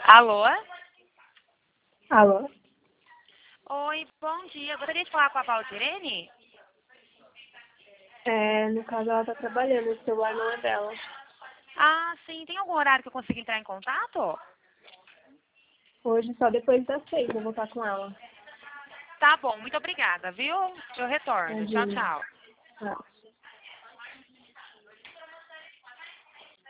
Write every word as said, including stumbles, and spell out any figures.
Alô? Alô? Oi, bom dia. Gostaria de falar com a Valdirene? É, no caso ela tá trabalhando, o celular não é dela. Ah, sim. Tem algum horário que eu consiga entrar em contato? Hoje só depois das seis eu vou estar com ela. Tá bom, muito obrigada, viu? Eu retorno. Tchau, Imagina. tchau. Tá.